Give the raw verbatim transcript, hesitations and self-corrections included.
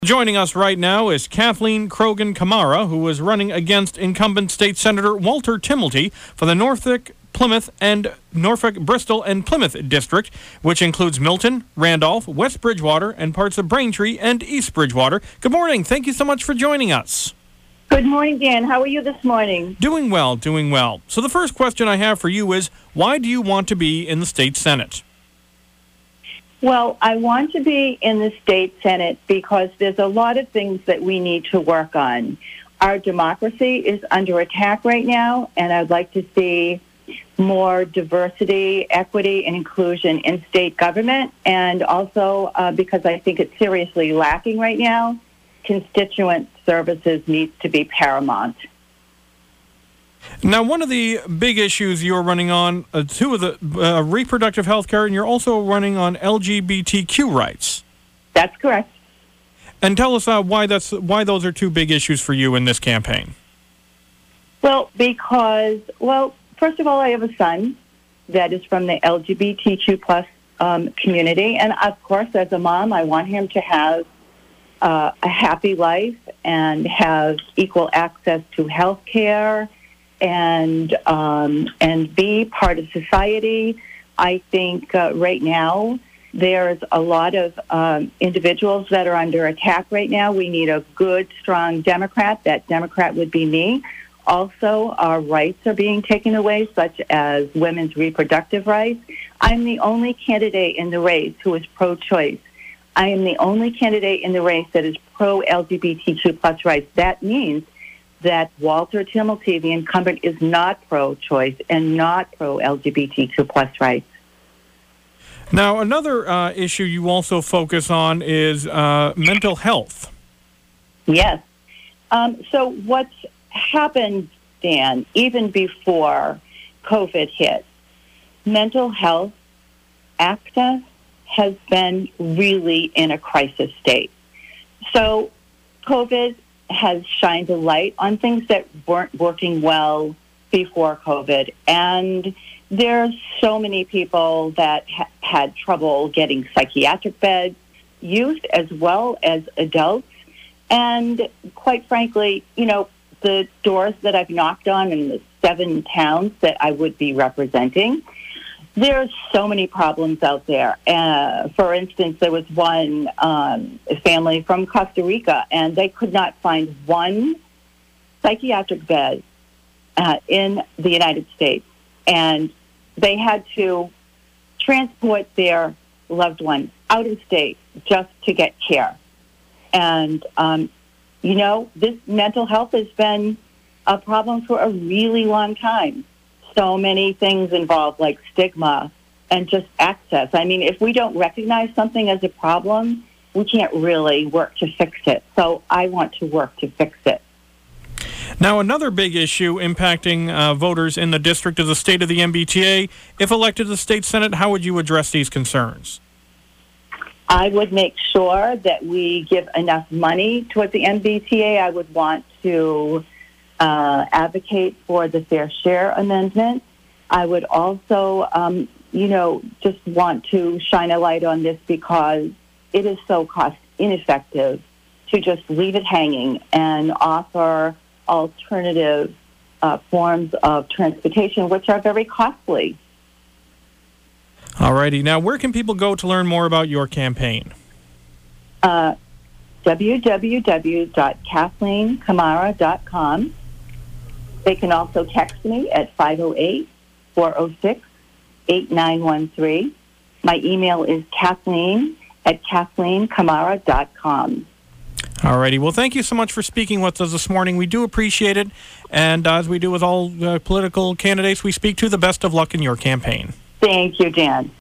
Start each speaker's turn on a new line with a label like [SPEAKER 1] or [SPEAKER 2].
[SPEAKER 1] Joining us right now is Kathleen Croghan-Kamara, who is running against incumbent State Senator Walter Timilty for the Norfolk, Plymouth, and Norfolk, Bristol, and Plymouth district, which includes Milton, Randolph, West Bridgewater, and parts of Braintree and East Bridgewater. Good morning. Thank you so much for joining us.
[SPEAKER 2] Good morning, Dan. How are you this morning?
[SPEAKER 1] Doing well, doing well. So the first question I have for you is, why do you want to be in the State Senate?
[SPEAKER 2] Well, I want to be in the State Senate because there's a lot of things that we need to work on. Our democracy is under attack right now, and I'd like to see more diversity, equity, and inclusion in state government. And also, uh, because I think it's seriously lacking right now, constituent services needs to be paramount.
[SPEAKER 1] Now, one of the big issues you're running on, uh, two of the uh, reproductive health care, and you're also running on L G B T Q rights.
[SPEAKER 2] That's correct.
[SPEAKER 1] And tell us uh, why that's why those are two big issues for you in this campaign.
[SPEAKER 2] Well, because, well, first of all, I have a son that is from the L G B T Q plus um, community. And, of course, as a mom, I want him to have uh, a happy life and have equal access to health care and um, and be part of society. I think uh, right now there's a lot of um, individuals that are under attack right now. We need a good, strong Democrat. That Democrat would be me. Also, our rights are being taken away, such as women's reproductive rights. I'm the only candidate in the race who is pro-choice. I am the only candidate in the race that is pro-L G B T Q plus rights. That means that Walter Timilty, the incumbent, is not pro-choice and not pro-L G B T Q plus rights.
[SPEAKER 1] Now, another uh, issue you also focus on is uh, mental health.
[SPEAKER 2] Yes. Um, so what's happened, Dan, even before COVID hit, mental health access has been really in a crisis state. So COVID has shined a light on things that weren't working well before COVID. And there's so many people that ha- had trouble getting psychiatric beds, youth as well as adults. And quite frankly, you know, the doors that I've knocked on in the seven towns that I would be representing, there's so many problems out there. Uh, for instance, there was one um, family from Costa Rica, and they could not find one psychiatric bed uh, in the United States. And they had to transport their loved one out of state just to get care. And, um, you know, this mental health has been a problem for a really long time. So many things involved, like stigma and just access. I mean, if we don't recognize something as a problem, we can't really work to fix it. So I want to work to fix it.
[SPEAKER 1] Now, another big issue impacting uh, voters in the district is the state of the M B T A. If elected to the state senate, how would you address these concerns?
[SPEAKER 2] I would make sure that we give enough money towards the M B T A. I would want to Uh, advocate for the Fair Share Amendment. I would also, um, you know, just want to shine a light on this because it is so cost ineffective to just leave it hanging and offer alternative uh, forms of transportation, which are very costly.
[SPEAKER 1] All righty. Now, where can people go to learn more about your campaign?
[SPEAKER 2] Uh, w w w dot kathleen kamara dot com. They can also text me at five oh eight, four oh six, eight nine one three. My email is kathleen at kathleen kamara dot com.
[SPEAKER 1] All righty. Well, thank you so much for speaking with us this morning. We do appreciate it. And uh, as we do with all uh, political candidates we speak to, the best of luck in your campaign.
[SPEAKER 2] Thank you, Dan.